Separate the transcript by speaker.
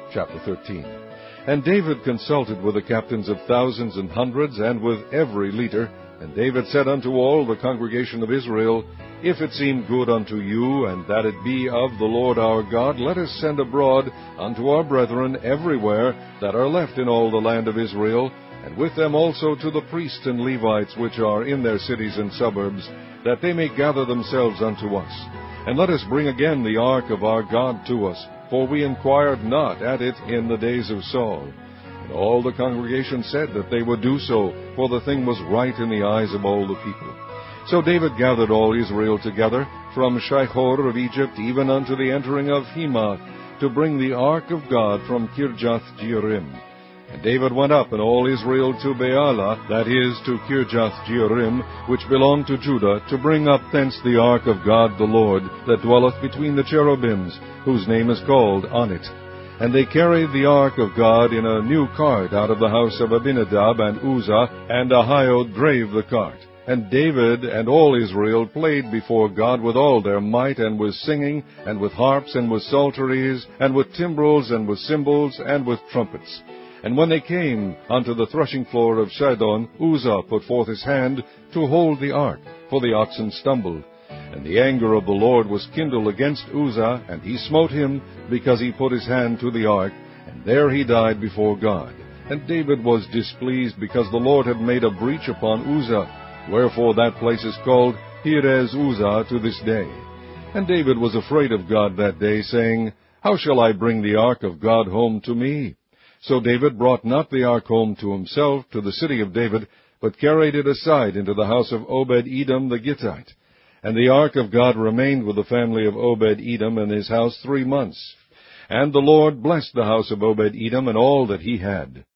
Speaker 1: Chapter 13. And David consulted with the captains of thousands and hundreds, and with every leader. And David said unto all the congregation of Israel, If it seem good unto you, and that it be of the Lord our God, let us send abroad unto our brethren everywhere that are left in all the land of Israel, and with them also to the priests and Levites which are in their cities and suburbs, that they may gather themselves unto us. And let us bring again the ark of our God to us, for we inquired not at it in the days of Saul. And all the congregation said that they would do so, for the thing was right in the eyes of all the people. So David gathered all Israel together, from Shihor of Egypt even unto the entering of Hemath, to bring the ark of God from Kirjath-jearim. And David went up, and all Israel, to Baalah, that is, to Kirjath-jearim, which belonged to Judah, to bring up thence the ark of God the Lord, that dwelleth between the cherubims, whose name is called On it. And they carried the ark of God in a new cart out of the house of Abinadab and Uzzah, and Ahiod drave the cart. And David and all Israel played before God with all their might, and with singing, and with harps, and with psalteries, and with timbrels, and with cymbals, and with trumpets. And when they came unto the threshing floor of Shidon, Uzzah put forth his hand to hold the ark, for the oxen stumbled. And the anger of the Lord was kindled against Uzzah, and he smote him, because he put his hand to the ark, and there he died before God. And David was displeased, because the Lord had made a breach upon Uzzah. Wherefore that place is called Perez Uzzah to this day. And David was afraid of God that day, saying, How shall I bring the ark of God home to me? So David brought not the ark home to himself, to the city of David, but carried it aside into the house of Obed-Edom the Gittite. And the ark of God remained with the family of Obed-Edom in his house 3 months. And the Lord blessed the house of Obed-Edom and all that he had.